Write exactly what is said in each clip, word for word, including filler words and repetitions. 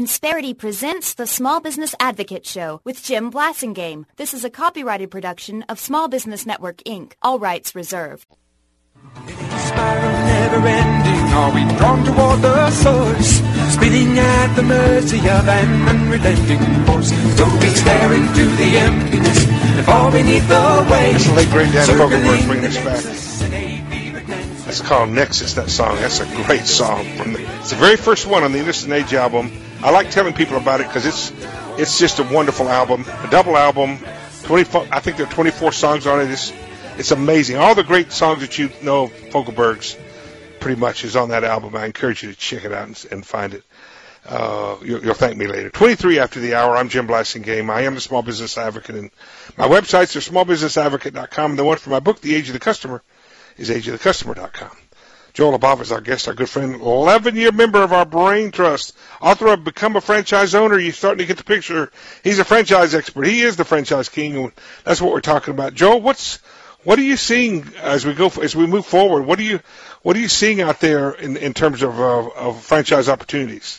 Insperity presents the Small Business Advocate Show with Jim Blasingame. This is a copyrighted production of Small Business Network, Incorporated. All rights reserved. In a spiral never ending, are we drawn toward the source? Spinning at the mercy of an unrelenting force. Don't be staring to the emptiness and fall beneath the weight. That's the late great Dan Fogelberg bringing us back. That's called Nexus, that song. That's a great song. From the, it's the very first one on the Innocent Age album. I like telling people about it because it's it's just a wonderful album, a double album. twenty-four, I think there are twenty-four songs on it. It's, it's amazing. All the great songs that you know of Fogelberg's pretty much is on that album. I encourage you to check it out and, and find it. Uh, you'll, you'll thank me later. twenty-three after the hour. I'm Jim Blasingame. I am a small business advocate, and my websites are small business advocate dot com. And the one for my book, The Age of the Customer, is age of the customer dot com. Joel Abava is our guest, our good friend, eleven-year member of our Brain Trust, author of Become a Franchise Owner. You're starting to get the picture. He's a franchise expert. He is the franchise king, and that's what we're talking about. Joel, what's what are you seeing as we go as we move forward? What are you what are you seeing out there in, in terms of uh, of franchise opportunities?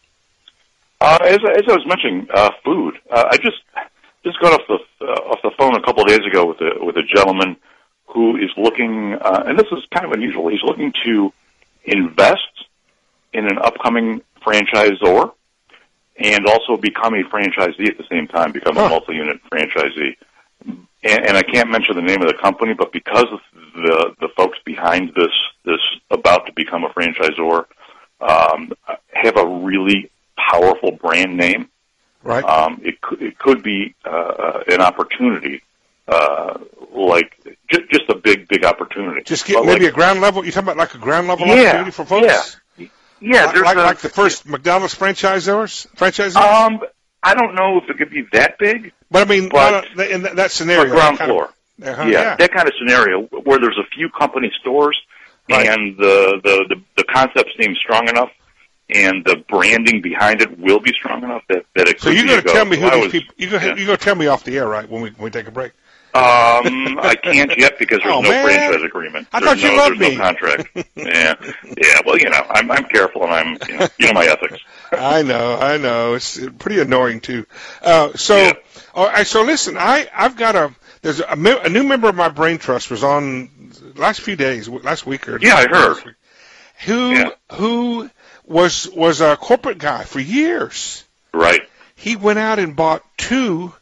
Uh, as, as I was mentioning, uh, food. Uh, I just just got off the uh, off the phone a couple of days ago with a with a gentleman who is looking, uh, and this is kind of unusual, he's looking to invest in an upcoming franchisor and also become a franchisee at the same time, become huh. a multi-unit franchisee. And, and I can't mention the name of the company, but because of the, the folks behind this, this about to become a franchisor um, have a really powerful brand name, right? Um, it, could, it could be uh, an opportunity. Uh, like just, just a big, big opportunity. Just get but maybe like, a ground level. You talking about like a ground level yeah, opportunity for folks? Yeah, yeah. Like, like, a, like the first yeah. McDonald's franchisors, franchisees. Um, I don't know if it could be that big. But I mean, but in that scenario, ground that floor. Of, uh-huh, yeah, yeah, that kind of scenario where there's a few company stores right. and the, the the the concept seems strong enough, and the branding behind it will be strong enough that, that it. So could you're going to tell me who so these was, people? You're going yeah. to tell me off the air, right? When we when we take a break. Um, I can't yet because there's oh, no man. franchise agreement. I there's thought you no, loved there's me. no contract. yeah, yeah. Well, you know, I'm I'm careful and I'm you know, you know my ethics. I know, I know. It's pretty annoying too. Uh, so, yeah. all right, so listen, I I've got a there's a, a new member of my Brain Trust was on last few days, last week or yeah, I heard. Week, who yeah. who was was a corporate guy for years. Right. He went out and bought two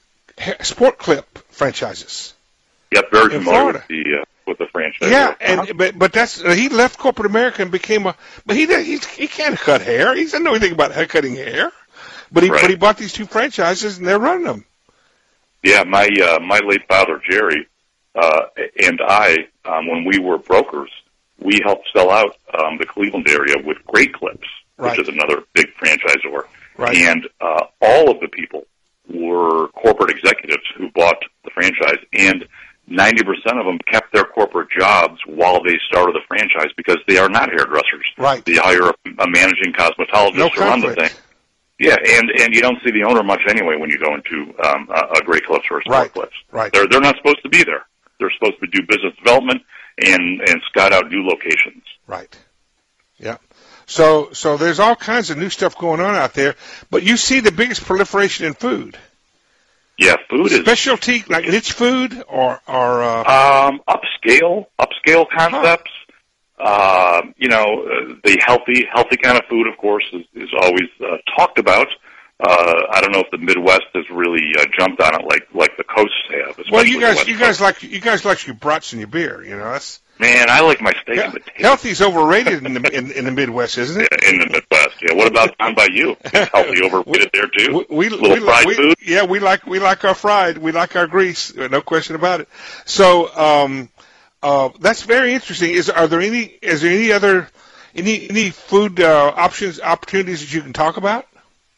Sport Clip franchises. Yep, very in familiar Florida. with the uh, with the franchise. Yeah, uh-huh. and but but that's uh, he left corporate America and became a. But he he he can't cut hair. He doesn't know anything about hair cutting hair. But he right. but he bought these two franchises and they're running them. Yeah, my uh, my late father Jerry uh, and I, um, when we were brokers, we helped sell out um, the Cleveland area with Great Clips, right. which is another big franchisor. Right. And uh, all of the people were corporate executives who bought the franchise, and ninety percent of them kept their corporate jobs while they started the franchise because they are not hairdressers. Right. They hire a, a managing cosmetologist no to run the conflict. thing. Yeah, and, and you don't see the owner much anyway when you go into um, a, a Great Clips or a Sport right. Clips. Right. They're they're not supposed to be there. They're supposed to do business development and and scout out new locations. Right. Yeah. So so there's all kinds of new stuff going on out there, but you see the biggest proliferation in food. Yeah, food is specialty, like niche food or or uh, um, upscale upscale concepts. Huh. Uh, you know, uh, the healthy healthy kind of food, of course, is, is always uh, talked about. Uh, I don't know if the Midwest has really uh, jumped on it like like the coasts have. Well, you guys you guys Coast. like you guys like your brats and your beer. You know, that's. Man, I like my steak and potatoes. Healthy's overrated in the in, in the Midwest, isn't it? Yeah, in the Midwest, yeah. What about down by you? Is healthy overrated there too? We, we, little we, fried we, food. Yeah, we like we like our fried. We like our grease. No question about it. So um, uh, that's very interesting. Is are there any is there any other any any food uh, options opportunities that you can talk about?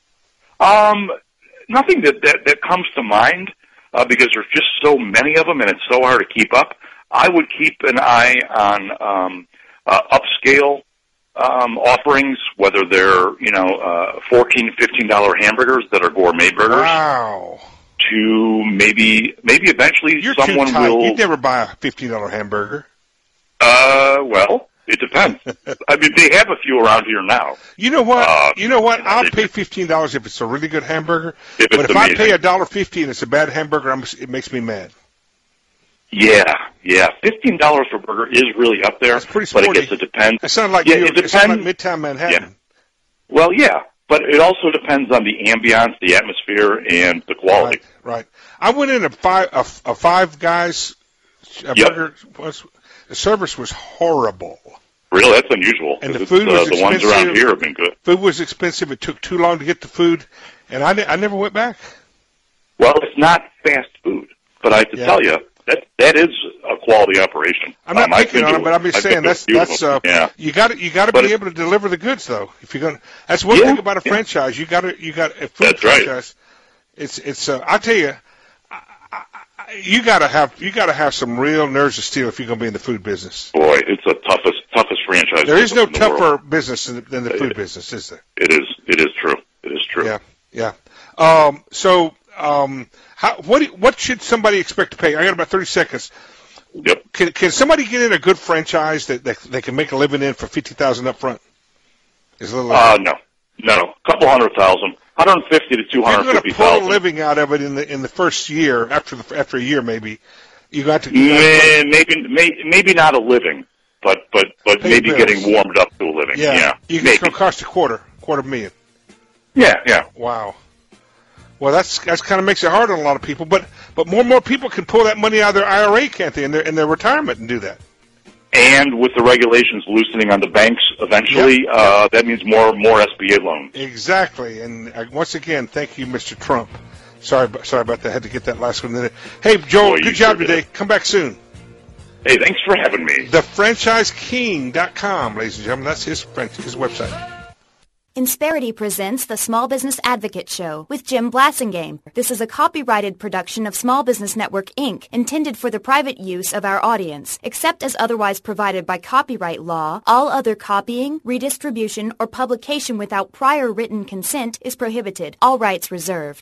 Um, nothing that that, that comes to mind uh, because there's just so many of them and it's so hard to keep up. I would keep an eye on um, uh, upscale um, offerings, whether they're you know uh, fourteen, fifteen dollar hamburgers that are gourmet burgers. Wow. To maybe maybe eventually You're someone too tight. will. You'd never buy a fifteen dollar hamburger. Uh, well, It depends. I mean, they have a few around here now. You know what? Uh, you know what? I'll pay fifteen dollars if it's a really good hamburger. If but if amazing. I pay a dollar fifty and it's a bad hamburger, I'm, it makes me mad. Yeah, yeah. Fifteen dollars for a burger is really up there. That's pretty but sporty. I guess it depends. It sounds like yeah, New York, it, it sounds like depends. Midtown Manhattan. Yeah. Well, yeah, but it also depends on the ambiance, the atmosphere, and the quality. Right. right. I went in a five a, a Five Guys a Yep. burger. Was, the service was horrible. Really, that's unusual. And the 'cause food it's, was uh, the ones expensive. around here have been good. Food was expensive. It took too long to get the food, and I, ne- I never went back. Well, it's not fast food, but I have to Yeah. tell you that that is a quality operation. I'm not um, I've picking been on to- them, but I'm just I've saying been to a that's few of that's them. uh, yeah. you got to you got to But be it- able to deliver the goods though. If you're gonna, that's one Yeah, thing about a yeah. franchise. You got to you got a food That's right. franchise. It's it's. Uh, I tell you, I, I, I, you got to have you got to have some real nerves of steel if you're gonna be in the food business. Boy, it's the toughest toughest franchise. There is no in the world. tougher business than, than the food It- business, is there? It is. It is true. It is true. Yeah, yeah. Um, so, um, how, what do- what should somebody expect to pay? I got about thirty seconds. Yep. Can can somebody get in a good franchise that, that they can make a living in for fifty thousand up front? Is a little. Uh, no, no, a couple hundred thousand, one hundred fifty to two If you're hundred going fifty to pull a thousand. living out of it in the in the first year, after the after a year maybe, you got to. Meh, maybe, may, maybe not a living, but but but Pay maybe bills. getting warmed up to a living. Yeah, Yeah, you, maybe. it's going to cost a quarter, quarter million. Yeah, yeah. Wow. Well, that's that's kind of makes it hard on a lot of people, but but more and more people can pull that money out of their I R A, can't they, in their in their retirement and do that. And with the regulations loosening on the banks, eventually, Yep. uh, that means more more S B A loans. Exactly, and uh, once again, thank you, Mister Trump. Sorry, about- sorry about that. I had to get that last one in. Hey, Joel, Boy, you good job sure did. today. Come back soon. Hey, thanks for having me. the franchise king dot com, ladies and gentlemen. That's his fran- his website. Insperity presents the Small Business Advocate Show with Jim Blassingame. This is a copyrighted production of Small Business Network, Incorporated, intended for the private use of our audience. Except as otherwise provided by copyright law, all other copying, redistribution, or publication without prior written consent is prohibited. All rights reserved.